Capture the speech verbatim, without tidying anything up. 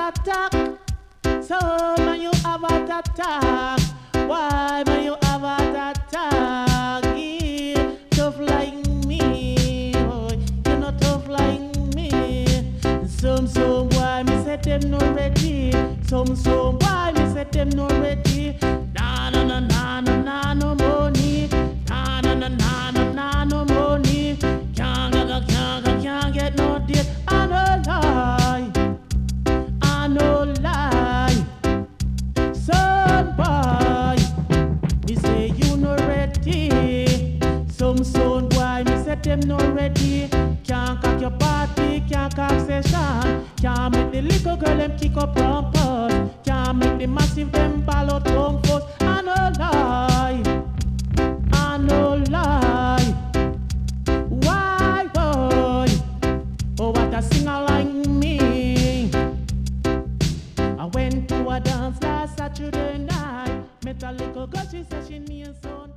heart attack. So man you have a heart attack. Why man you have a heart attack? Yeah, tough like me, oh, you not tough like me. Some some boy me say them no ready. Some some boy me say them no ready. Na na na na na na no money. Na na na na na na no money. Can't get can't get can't get no date. I no lie. I no lie. Son boy, me say you no ready. Some son boy me say them no ready. Can't cock your party, can't cock session. Can't make the little girl them kick up rumpus. Can't make the massive them ball out rumpus. I no lie, I no lie. Why boy? Oh what a singer like me. I went to a dance last Saturday night. Met a little girl, she said she needs son.